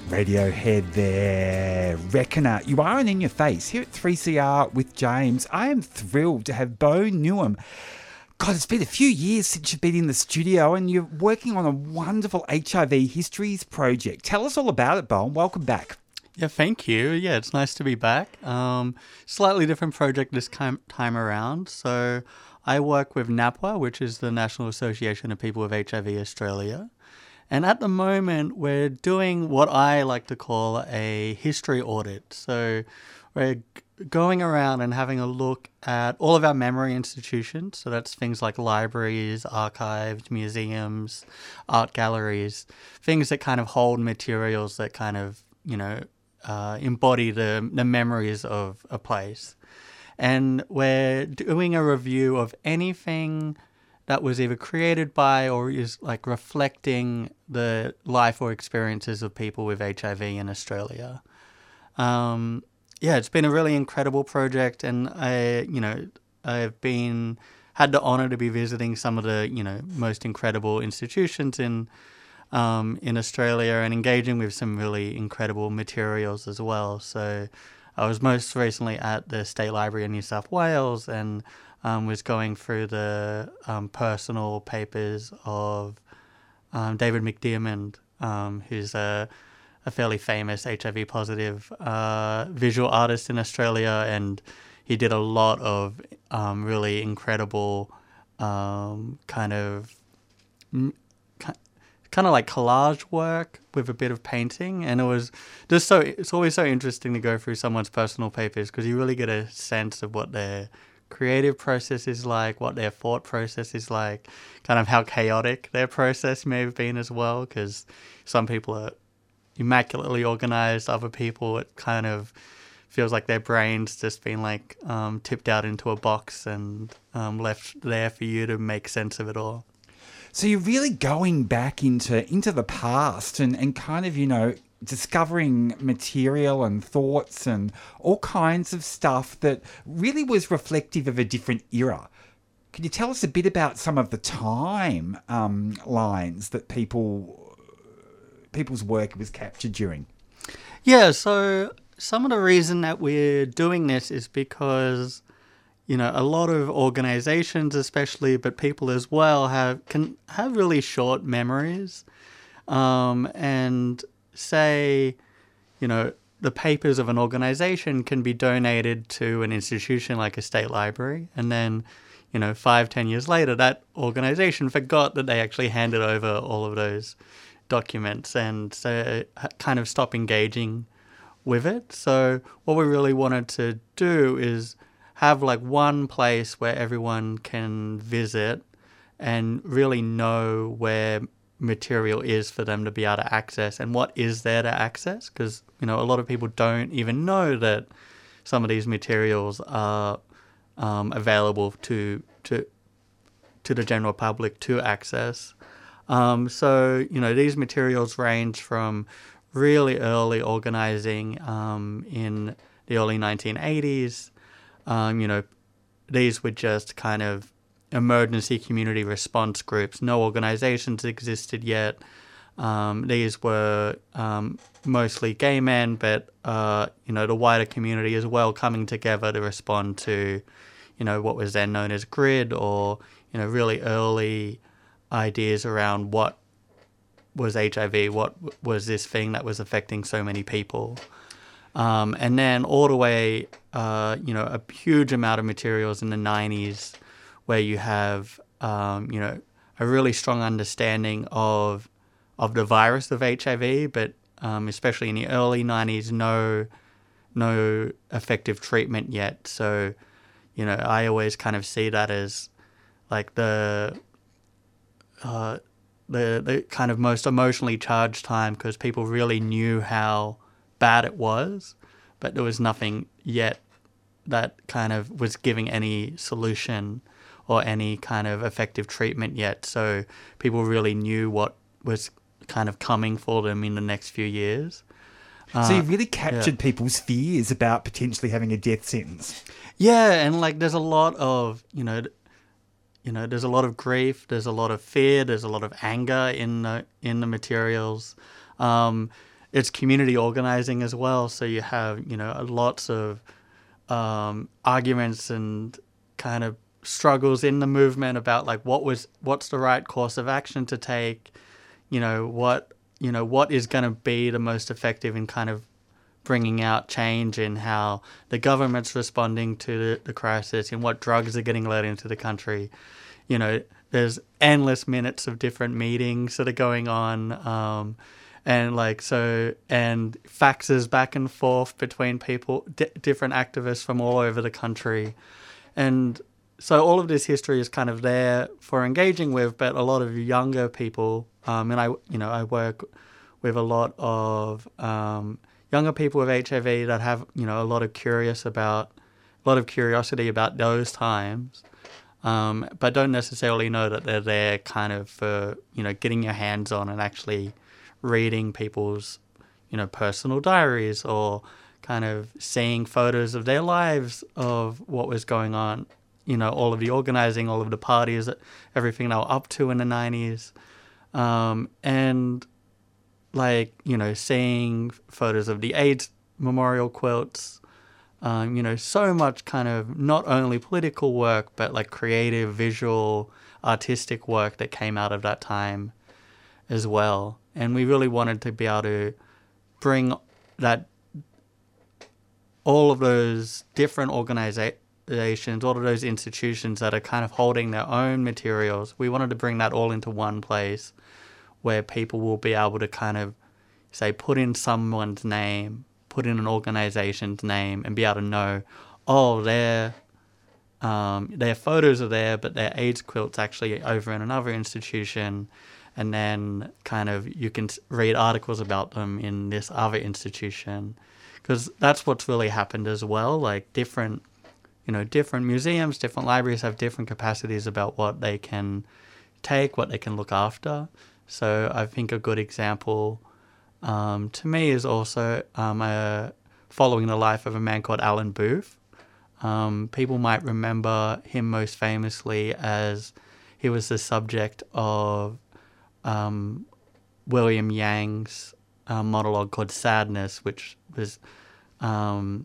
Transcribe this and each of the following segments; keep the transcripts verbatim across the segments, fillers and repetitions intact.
Radiohead there, Reckoner. You are an In Your Face here at three C R with James. I am thrilled to have Bo Newham. God, it's been a few years since you've been in the studio and you're working on a wonderful H I V Histories project. Tell us all about it, Bo, and welcome back. Yeah, thank you. Yeah, it's nice to be back. Um, slightly different project this time, time around. So I work with NAPWA, which is the National Association of People with H I V Australia. And at the moment, we're doing what I like to call a history audit. So we're g- going around and having a look at all of our memory institutions. So that's things like libraries, archives, museums, art galleries, things that kind of hold materials that kind of, you know, uh, embody the, the memories of a place. And we're doing a review of anything that was either created by or is like reflecting the life or experiences of people with H I V in Australia. Um, yeah, it's been a really incredible project, and I, you know, I've been had the honor to be visiting some of the, you know, most incredible institutions in um, in Australia and engaging with some really incredible materials as well. So I was most recently at the State Library in New South Wales and Um, was going through the um, personal papers of um, David McDiarmid, um, who's a, a fairly famous H I V positive uh, visual artist in Australia, and he did a lot of um, really incredible um, kind of kind of like collage work with a bit of painting, and it was just so it's always so interesting to go through someone's personal papers because you really get a sense of what they're creative process is like, what their thought process is like, kind of how chaotic their process may have been as well, because some people are immaculately organized, other people it kind of feels like their brain's just been like um, tipped out into a box and um, left there for you to make sense of it all. So you're really going back into into the past and, and kind of, you know, discovering material and thoughts and all kinds of stuff that really was reflective of a different era. Can you tell us a bit about some of the time um, lines that people people's work was captured during? Yeah, so some of the reason that we're doing this is because, you know, a lot of organizations especially, but people as well, have can have really short memories. Um, and say, you know, the papers of an organization can be donated to an institution like a state library, and then, you know, five, ten years later, that organization forgot that they actually handed over all of those documents, and so kind of stop engaging with it. So what we really wanted to do is have like one place where everyone can visit and really know where material is for them to be able to access and what is there to access, because, you know, a lot of people don't even know that some of these materials are um, available to to to the general public to access. Um, so, you know, these materials range from really early organizing um, in the early nineteen eighties. Um, you know, these were just kind of emergency community response groups. No organizations existed yet. Um, these were um, mostly gay men, but, uh, you know, the wider community as well coming together to respond to, you know, what was then known as GRID, or, you know, really early ideas around what was H I V, what was this thing that was affecting so many people. Um, and then all the way, uh, you know, a huge amount of materials in the nineties where you have, um, you know, a really strong understanding of of the virus of H I V, but um, especially in the early nineties, no no effective treatment yet. So, you know, I always kind of see that as like the uh, the the kind of most emotionally charged time, because people really knew how bad it was, but there was nothing yet that kind of was giving any solution or any kind of effective treatment yet. So people really knew what was kind of coming for them in the next few years. So you really captured yeah. people's fears about potentially having a death sentence. Yeah, and like there's a lot of, you know, you know, there's a lot of grief, there's a lot of fear, there's a lot of anger in the in the materials. Um, it's community organizing as well. So you have, you know, lots of um, arguments and kind of struggles in the movement about like what was what's the right course of action to take, you know, what you know what is going to be the most effective in kind of bringing out change in how the government's responding to the, the crisis, and what drugs are getting let into the country. You know, there's endless minutes of different meetings that are going on. Um, And like so, and faxes back and forth between people, d- different activists from all over the country, and so all of this history is kind of there for engaging with. But a lot of younger people, um, and I, you know, I work with a lot of um, younger people with H I V that have, you know, a lot of curious about, a lot of curiosity about those times, um, but don't necessarily know that they're there kind of for, you know, getting your hands on and actually reading people's, you know, personal diaries, or kind of seeing photos of their lives of what was going on, you know, all of the organizing, all of the parties, everything they were up to in the nineties. Um, and like, you know, seeing photos of the AIDS memorial quilts, um, you know, so much kind of not only political work, but like creative, visual, artistic work that came out of that time as well. And we really wanted to be able to bring that, all of those different organizations, all of those institutions that are kind of holding their own materials, we wanted to bring that all into one place where people will be able to kind of, say, put in someone's name, put in an organization's name, and be able to know, oh, their, um, their photos are there, but their AIDS quilt's actually over in another institution. And then kind of you can read articles about them in this other institution, because that's what's really happened as well. Like different, you know, different museums, different libraries have different capacities about what they can take, what they can look after. So I think a good example um, to me is also um, a, following the life of a man called Alan Booth. Um, people might remember him most famously as he was the subject of Um, William Yang's uh, monologue called Sadness, which was um,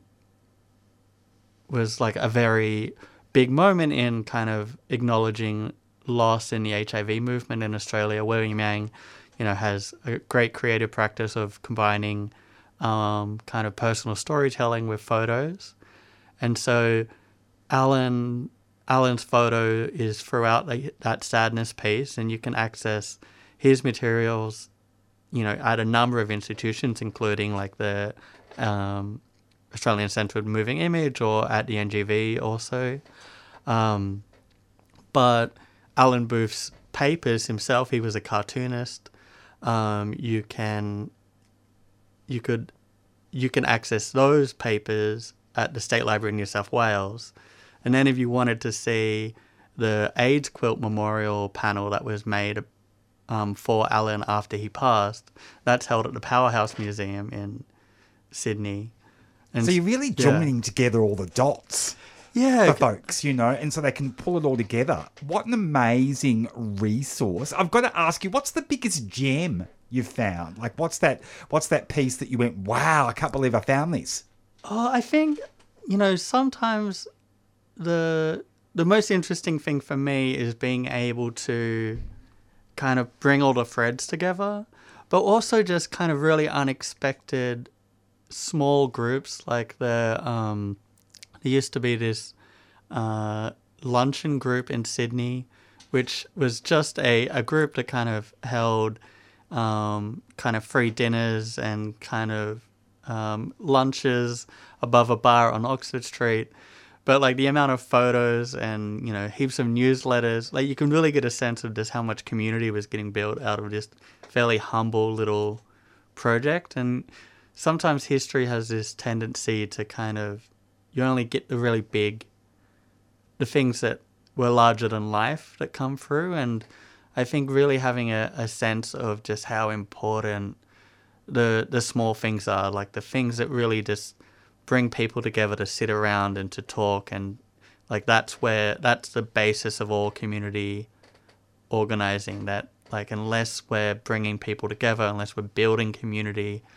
was like a very big moment in kind of acknowledging loss in the H I V movement in Australia. William Yang, you know, has a great creative practice of combining um, kind of personal storytelling with photos, and so Alan Alan's photo is throughout the, that Sadness piece, and you can access his materials, you know, at a number of institutions, including like the um, Australian Centre of Moving Image, or at the N G V also. Um, but Alan Booth's papers himself, he was a cartoonist. Um, you can, you could, you can access those papers at the State Library in New South Wales. And then if you wanted to see the AIDS quilt memorial panel that was made Um, for Alan after he passed, that's held at the Powerhouse Museum in Sydney. And so you're really yeah. joining together all the dots yeah, for folks, you know, and so they can pull it all together. What an amazing resource. I've got to ask you, what's the biggest gem you've found? Like, what's that, what's that piece that you went, wow, I can't believe I found this? Oh, I think, you know, sometimes the the most interesting thing for me is being able to kind of bring all the threads together, but also just kind of really unexpected small groups. Like the um, there used to be this uh, luncheon group in Sydney, which was just a, a group that kind of held um, kind of free dinners and kind of um, lunches above a bar on Oxford Street. But like the amount of photos and, you know, heaps of newsletters, like you can really get a sense of just how much community was getting built out of this fairly humble little project. And sometimes history has this tendency to kind of, you only get the really big, the things that were larger than life that come through. And I think really having a, a sense of just how important the the small things are, like the things that really just bring people together to sit around and to talk, and like that's where that's the basis of all community organizing. That like unless we're bringing people together, unless we're building community,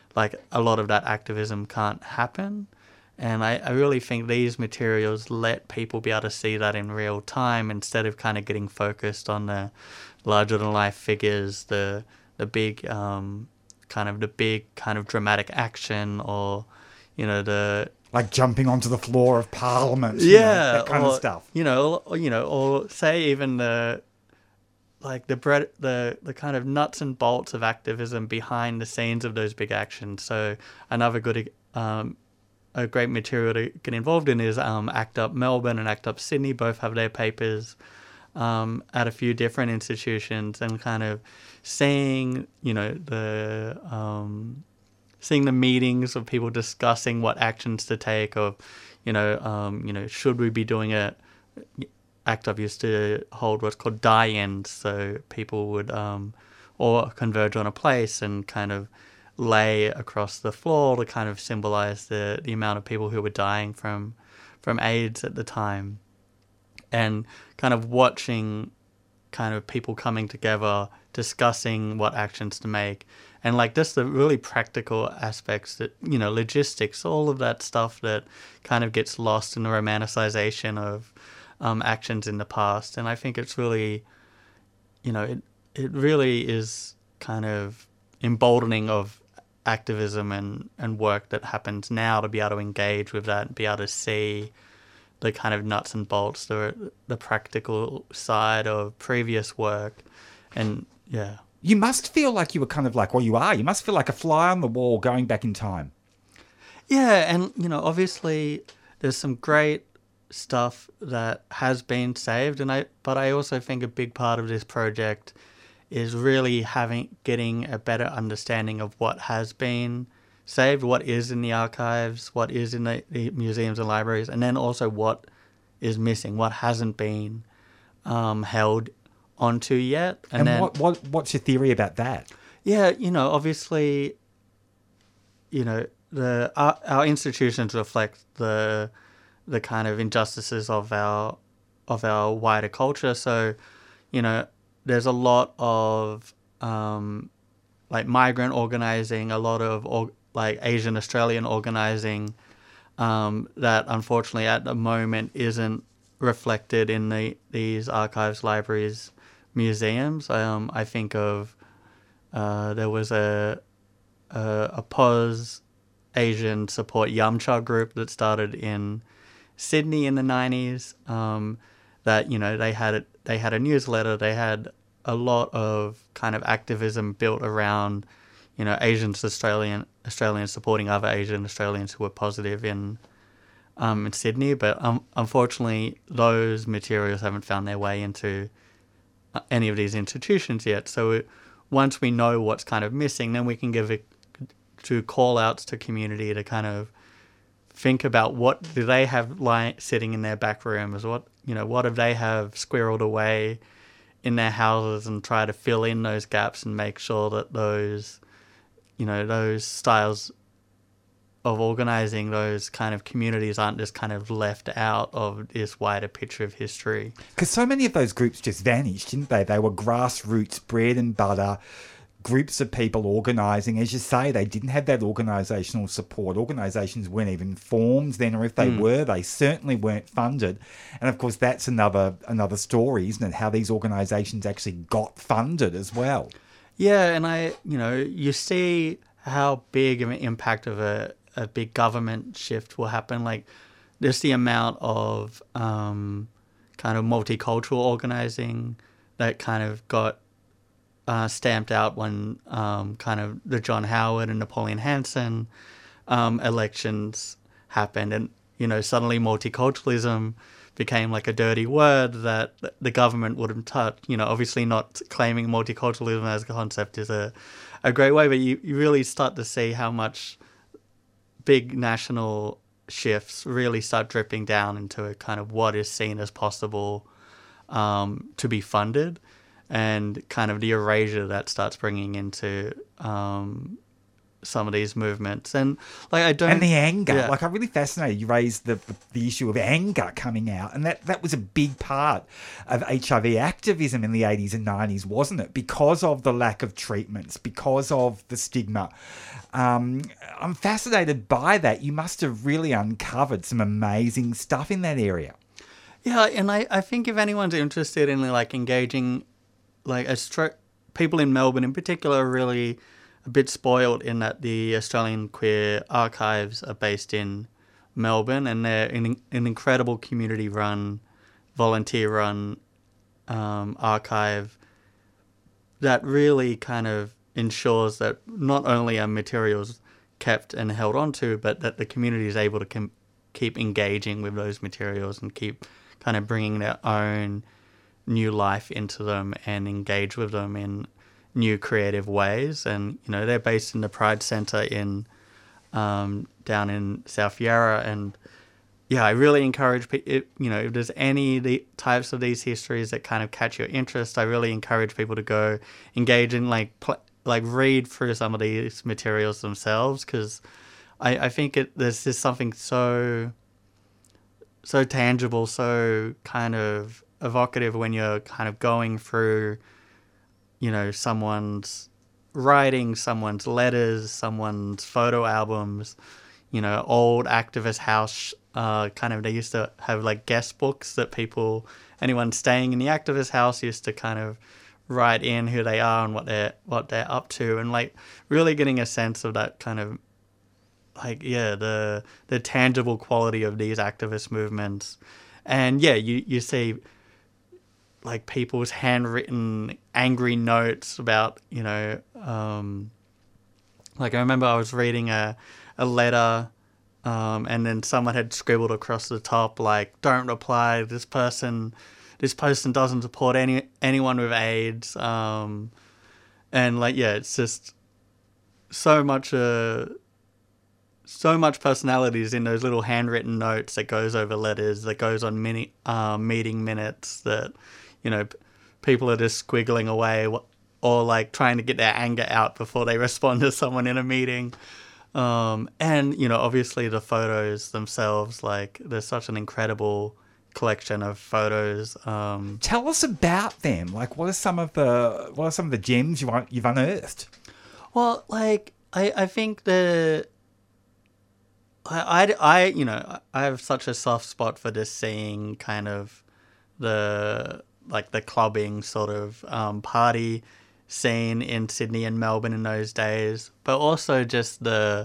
like a lot of that activism can't happen. And I, I really think these materials let people be able to see that in real time instead of kind of getting focused on the larger than life figures, the the big um, kind of the big kind of dramatic action, or you know the like jumping onto the floor of Parliament, yeah, you know, that kind or, of stuff. You know, or, you know, or say even the like the bread, the the kind of nuts and bolts of activism behind the scenes of those big actions. So another good um, a great material to get involved in is um, ACT UP Melbourne and ACT UP Sydney. Both have their papers um, at a few different institutions, and kind of seeing, you know, the um, seeing the meetings of people discussing what actions to take, or, you know, um, you know, should we be doing it? ACT UP used to hold what's called die-ins, so people would um, all converge on a place and kind of lay across the floor to kind of symbolize the, the amount of people who were dying from from AIDS at the time. And kind of watching kind of people coming together, discussing what actions to make, and like just the really practical aspects that, you know, logistics, all of that stuff that kind of gets lost in the romanticization of um, actions in the past. And I think it's really, you know, it it really is kind of emboldening of activism and, and work that happens now to be able to engage with that and be able to see the kind of nuts and bolts, the the practical side of previous work. And yeah. You must feel like you were kind of like, well, you are, you must feel like a fly on the wall going back in time. Yeah, and, you know, obviously there's some great stuff that has been saved, and I but I also think a big part of this project is really having getting a better understanding of what has been saved, what is in the archives, what is in the, the museums and libraries, and then also what is missing, what hasn't been um, held onto yet. And, and then, what, what what's your theory about that? Yeah, you know, obviously, you know, the our, our institutions reflect the the kind of injustices of our of our wider culture. So, you know, there's a lot of um, like migrant organizing, a lot of or, like Asian Australian organizing um, that unfortunately at the moment isn't reflected in the these archives, libraries, museums. Um, I think of uh, there was a a, a P O S Asian support Yamcha group that started in Sydney in the nineties. Um, that, you know, they had it. They had a newsletter. They had a lot of kind of activism built around, you know, Asians, Australian Australians supporting other Asian Australians who were positive in um, in Sydney. But um, unfortunately, those materials haven't found their way into any of these institutions yet. So it, once we know what's kind of missing, then we can give it to call outs to community to kind of think about what do they have lying sitting in their back rooms, what, you know, what do they have squirreled away in their houses, and try to fill in those gaps and make sure that those, you know, those styles of organizing those kind of communities aren't just kind of left out of this wider picture of history. Because so many of those groups just vanished, didn't they? They were grassroots, bread and butter, groups of people organising. As you say, they didn't have that organisational support. Organisations weren't even formed then, or if they mm. were, they certainly weren't funded. And of course, that's another another story, isn't it? How these organisations actually got funded as well. Yeah, and I, you know, you see how big of an impact of a, a big government shift will happen. Like, just the amount of um, kind of multicultural organising that kind of got Uh, stamped out when um, kind of the John Howard and Napoleon Hanson um, elections happened. And, you know, suddenly multiculturalism became like a dirty word that the government wouldn't touch. You know, obviously not claiming multiculturalism as a concept is a, a great way, but you, you really start to see how much big national shifts really start dripping down into a kind of what is seen as possible um, to be funded. And kind of the erasure that starts bringing into um, some of these movements. And like I don't And the anger, yeah. like I'm really fascinated. You raised the, the the issue of anger coming out, and that that was a big part of H I V activism in the eighties and nineties, wasn't it? Because of the lack of treatments, because of the stigma. Um, I'm fascinated by that. You must have really uncovered some amazing stuff in that area. Yeah, and I, I think if anyone's interested in like engaging, like a stro- people in Melbourne in particular are really a bit spoiled in that the Australian Queer Archives are based in Melbourne, and they're an, an incredible community-run, volunteer-run um, archive that really kind of ensures that not only are materials kept and held onto, but that the community is able to com- keep engaging with those materials and keep kind of bringing their own new life into them and engage with them in new creative ways. And, you know, they're based in the Pride Centre in um, down in South Yarra. And, yeah, I really encourage people, you know, if there's any of the types of these histories that kind of catch your interest, I really encourage people to go engage in, like, pl- like read through some of these materials themselves, because I, I think it there's just something so... so tangible, so kind of evocative when you're kind of going through, you know, someone's writing, someone's letters, someone's photo albums, you know, old activist house, uh, kind of, they used to have like guest books that people, anyone staying in the activist house used to kind of write in who they are and what they're, what they're up to, and like really getting a sense of that kind of, like, yeah, the the tangible quality of these activist movements. And yeah, you, you see like people's handwritten angry notes about, you know, um, like I remember I was reading a, a letter um, and then someone had scribbled across the top, like, don't reply, this person, this person doesn't support any anyone with AIDS. Um, and like, yeah, it's just so much... Uh, so much personalities in those little handwritten notes that goes over letters, that goes on mini, uh, meeting minutes, that, you know, p- people are just squiggling away or like trying to get their anger out before they respond to someone in a meeting. Um, and, you know, obviously the photos themselves, like there's such an incredible collection of photos. Um, Tell us about them. Like, what are some of the what are some of the gems you you've unearthed? well, like I, I think the... I, I, I, you know, I have such a soft spot for just seeing kind of the, like the clubbing sort of um, party scene in Sydney and Melbourne in those days, but also just the,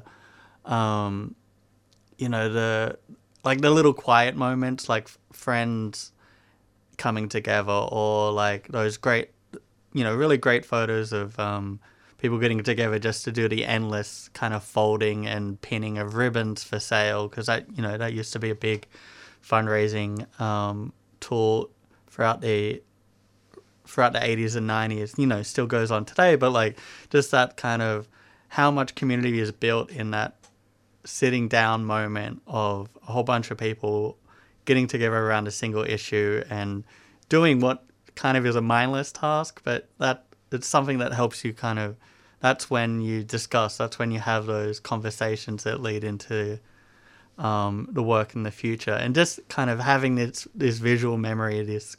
um, you know, the, like the little quiet moments, like friends coming together, or like those great, you know, really great photos of, um, people getting together just to do the endless kind of folding and pinning of ribbons for sale, because that, you know, that used to be a big fundraising um, tool throughout the throughout the eighties and nineties. You know, still goes on today, but like just that kind of how much community is built in that sitting down moment of a whole bunch of people getting together around a single issue and doing what kind of is a mindless task, but that it's something that helps you kind of, that's when you discuss, that's when you have those conversations that lead into um, the work in the future. And just kind of having this this visual memory, this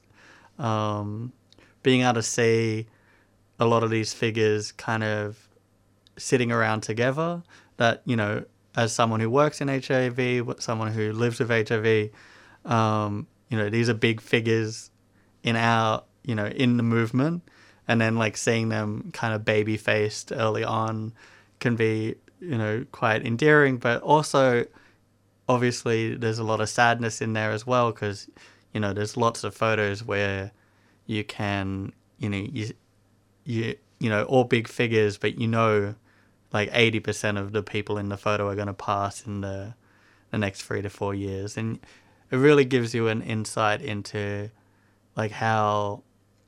um, being able to see a lot of these figures kind of sitting around together, that, you know, as someone who works in H I V, someone who lives with H I V, um, you know, these are big figures in our, you know, in the movement. And then like seeing them kind of baby faced early on can be, you know, quite endearing, but also obviously there's a lot of sadness in there as well, because, you know, there's lots of photos where you can, you know, you, you, you know, all big figures, but you know, like eighty percent of the people in the photo are going to pass in the, the next three to four years. And it really gives you an insight into like how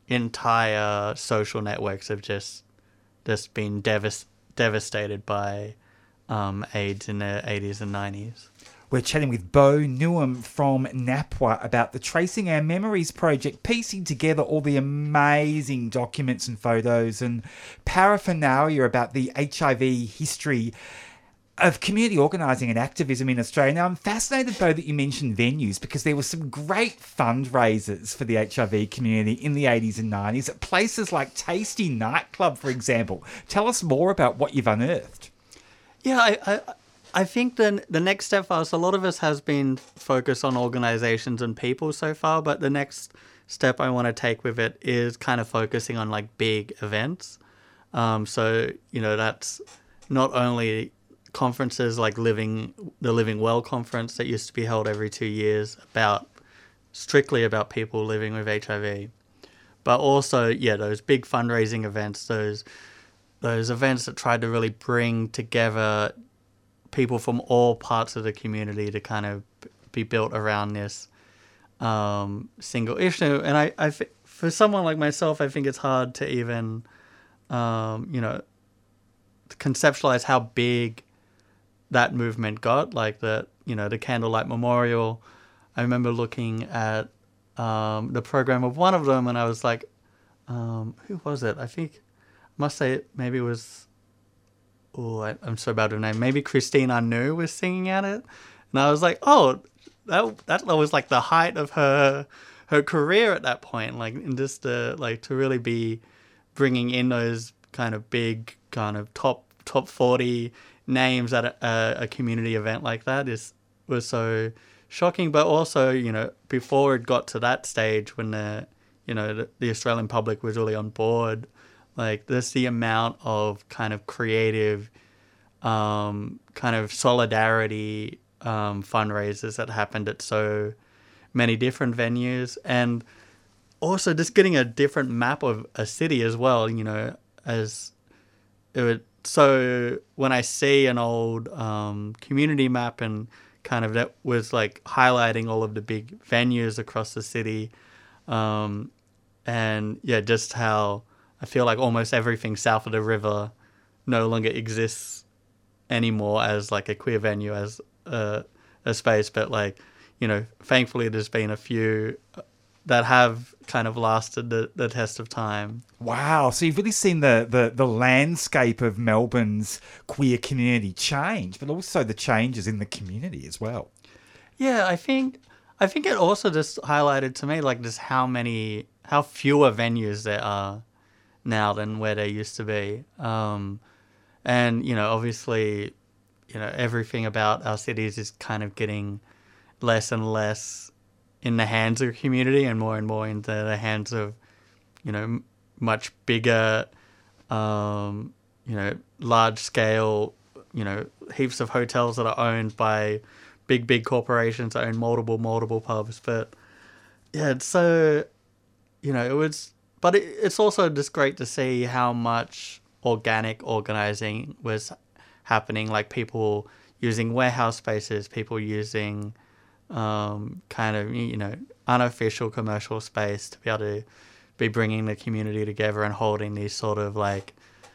entire social networks have just just been devas- devastated by um, AIDS in the eighties and nineties. We're chatting with Beau Newham from NAPWA about the Tracing Our Memories project, piecing together all the amazing documents and photos and paraphernalia about the H I V history of community organising and activism in Australia. Now, I'm fascinated, Beau, that you mentioned venues, because there were some great fundraisers for the H I V community in the eighties and nineties at places like Tasty Nightclub, for example. Tell us more about what you've unearthed. Yeah, I, I, I think the, the next step for us, a lot of us has been focused on organisations and people so far, but the next step I want to take with it is kind of focusing on like big events. Um, so, you know, that's not only conferences like living the Living Well conference that used to be held every two years about strictly about people living with H I V, but also yeah those big fundraising events, those those events that tried to really bring together people from all parts of the community to kind of be built around this um, single issue. And I, I for someone like myself, I think it's hard to even um, you know conceptualize how big that movement got, like the, you know, the Candlelight Memorial. I remember looking at um, the program of one of them and I was like, um, who was it? I think, I must say it, maybe it was, oh, I, I'm so bad with her name. Maybe Christine Anu was singing at it. And I was like, oh, that that was like the height of her her career at that point. Like, and just to, like, to really be bringing in those kind of big, kind of top, top forty names at a, a community event like that is was so shocking. But also, you know, before it got to that stage when the, you know, the, the Australian public was really on board, like there's the amount of kind of creative, um, kind of solidarity um, fundraisers that happened at so many different venues, and also just getting a different map of a city as well, you know, as it would. So when I see an old um, community map and kind of that was like highlighting all of the big venues across the city, um, and yeah, just how I feel like almost everything south of the river no longer exists anymore as like a queer venue, as a, a space, but like, you know, thankfully there's been a few that have kind of lasted the, the test of time. Wow. So you've really seen the, the, the landscape of Melbourne's queer community change, but also the changes in the community as well. Yeah, I think I think it also just highlighted to me like just how many, how fewer venues there are now than where there used to be. Um, and, you know, obviously, you know, everything about our cities is kind of getting less and less in the hands of the community and more and more into the hands of, you know, m- much bigger, um, you know, large scale, you know, heaps of hotels that are owned by big, big corporations that own multiple, multiple pubs. But yeah, it's so, you know, it was, but it, it's also just great to see how much organic organizing was happening, like people using warehouse spaces, people using um, kind of, you know, unofficial commercial space to be able to be bringing the community together and holding these sort of like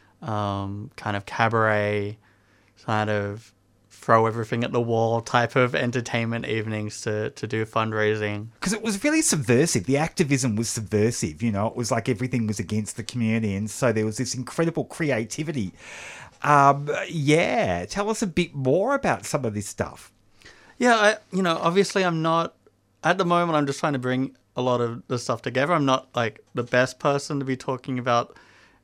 um, kind of cabaret, kind of throw everything at the wall type of entertainment evenings to, to do fundraising. Because it was really subversive. The activism was subversive, you know. It was like everything was against the community, and so there was this incredible creativity. Um, yeah, tell us a bit more about some of this stuff. Yeah, I, you know, obviously I'm not, at the moment I'm just trying to bring a lot of the stuff together. I'm not like the best person to be talking about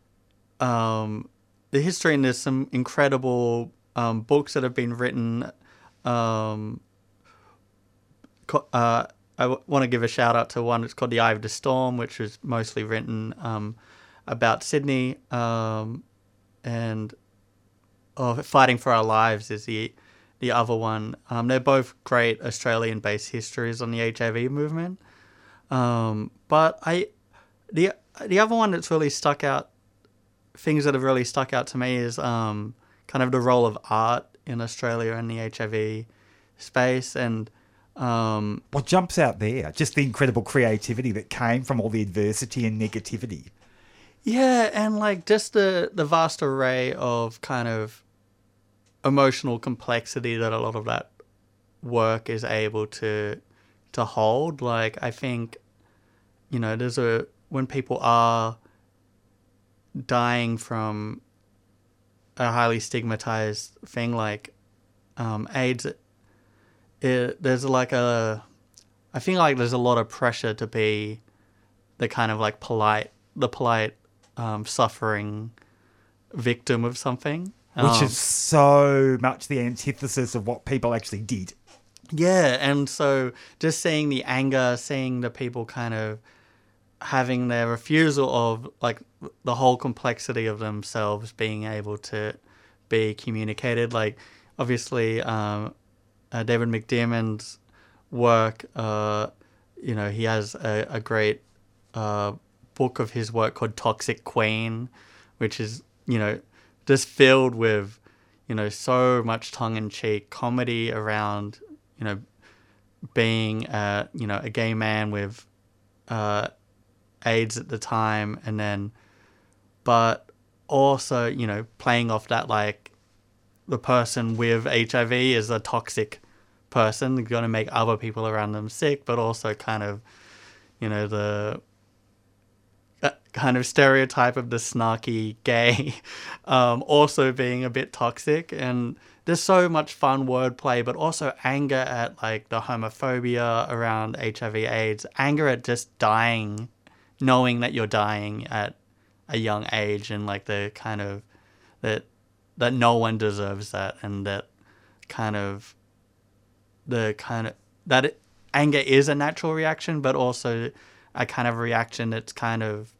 um, the history, and there's some incredible um, books that have been written. Um, co- uh, I w- want to give a shout out to one. It's called The Eye of the Storm, which was mostly written um, about Sydney, um, and oh, Fighting for Our Lives is the the other one. Um, they're both great Australian-based histories on the H I V movement. Um, but I, the the other one that's really stuck out, things that have really stuck out to me is um, kind of the role of art in Australia and the H I V space. And um, what jumps out there? Just the incredible creativity that came from all the adversity and negativity. Yeah, and like just the, the vast array of kind of emotional complexity that a lot of that work is able to to hold. Like, I think, you know, there's a when people are dying from a highly stigmatized thing like um, AIDS, it, there's like a, I feel like there's a lot of pressure to be the kind of like polite, the polite um, suffering victim of something. Which um, is so much the antithesis of what people actually did. Yeah, and so just seeing the anger, seeing the people kind of having their refusal of like the whole complexity of themselves being able to be communicated. Like, obviously, um, uh, David McDiarmid's work, uh, you know, he has a, a great uh, book of his work called Toxic Queen, which is, you know, just filled with, you know, so much tongue-in-cheek comedy around, you know, being, uh, you know, a gay man with uh, AIDS at the time, and then, but also, you know, playing off that, like, the person with H I V is a toxic person, going to make other people around them sick, but also kind of, you know, the uh, kind of stereotype of the snarky gay um, also being a bit toxic. And there's so much fun wordplay, but also anger at like the homophobia around H I V AIDS, anger at just dying, knowing that you're dying at a young age, and like the kind of that that no one deserves that, and that kind of the kind of that it, anger is a natural reaction, but also a kind of reaction that's kind of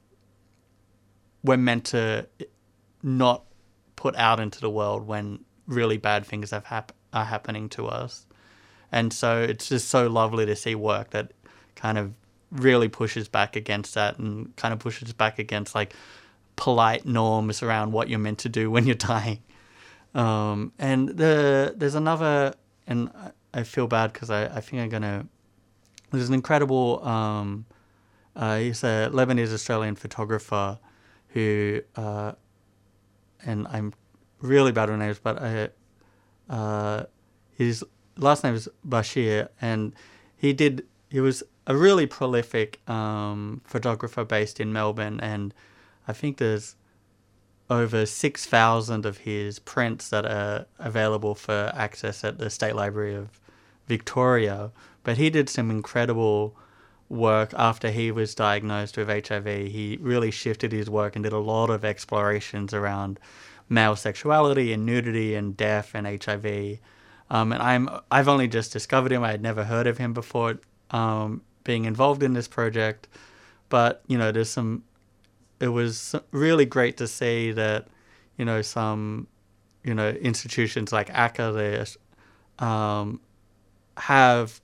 we're meant to not put out into the world when really bad things have hap- are happening to us. And so it's just so lovely to see work that kind of really pushes back against that, and kind of pushes back against like polite norms around what you're meant to do when you're dying. Um, and the there's another, and I feel bad because I, I think I'm going to, there's an incredible, um, uh, he's a Lebanese Australian photographer who, uh, and I'm really bad with names, but I, uh, his last name is Bashir, and he did, he was a really prolific um, photographer based in Melbourne, and I think there's over six thousand of his prints that are available for access at the State Library of Victoria. But he did some incredible work after he was diagnosed with H I V. He really shifted his work and did a lot of explorations around male sexuality and nudity and death and H I V. Um, and I'm, I've only just discovered him. I had never heard of him before um, being involved in this project. But, you know, there's some, it was really great to see that, you know, some, you know, institutions like A C A, they um, have,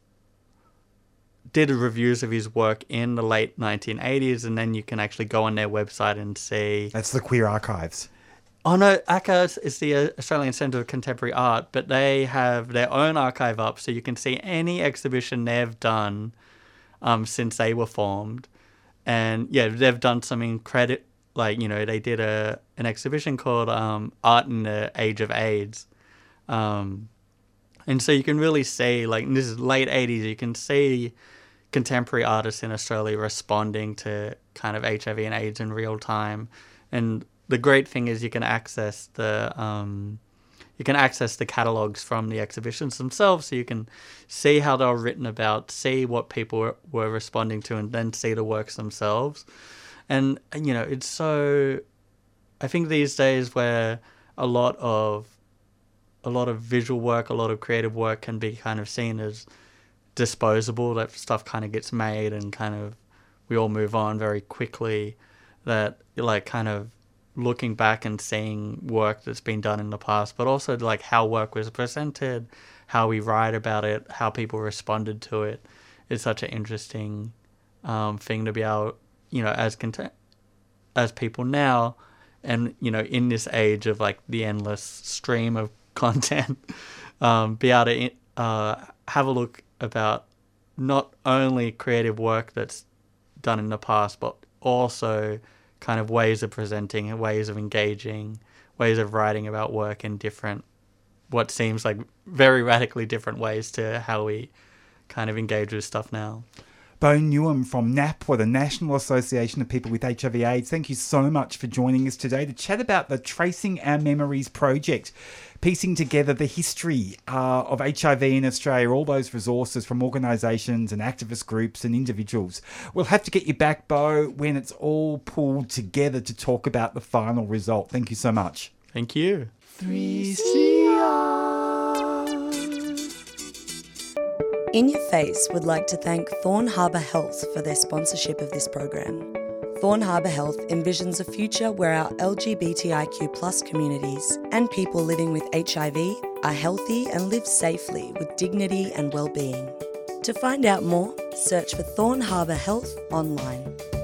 did reviews of his work in the late nineteen eighties, and then you can actually go on their website and see. That's the Queer Archives. Oh no, A C A is the Australian Centre of Contemporary Art, but they have their own archive up, so you can see any exhibition they've done um, since they were formed. And yeah, they've done some incredible, like, you know, they did a an exhibition called um, Art in the Age of AIDS. Um, and so you can really see, like, this is late eighties, you can see contemporary artists in Australia responding to kind of H I V and AIDS in real time. And the great thing is you can access the um, you can access the catalogues from the exhibitions themselves, so you can see how they were written about, see what people were, were responding to, and then see the works themselves. And, you know, it's so, I think these days where a lot of a lot of visual work, a lot of creative work can be kind of seen as disposable, that stuff kind of gets made and kind of we all move on very quickly, that like kind of looking back and seeing work that's been done in the past, but also like how work was presented, how we write about it, how people responded to it, is such an interesting um, thing to be able, you know, as cont- as people now, and, you know, in this age of like the endless stream of content, um, be able to uh, have a look about not only creative work that's done in the past, but also kind of ways of presenting, ways of engaging, ways of writing about work in different what seems like very radically different ways to how we kind of engage with stuff now. Bo Newham from NAPWA, the National Association of People with H I V AIDS, thank you so much for joining us today to chat about the Tracing Our Memories project, piecing together the history uh, of H I V in Australia, all those resources from organisations and activist groups and individuals. We'll have to get you back, Bo, when it's all pulled together to talk about the final result. Thank you so much. Thank you. three C R. In Your Face would like to thank Thorn Harbour Health for their sponsorship of this program. Thorn Harbour Health envisions a future where our L G B T I Q plus communities and people living with H I V are healthy and live safely with dignity and well-being. To find out more, search for Thorn Harbour Health online.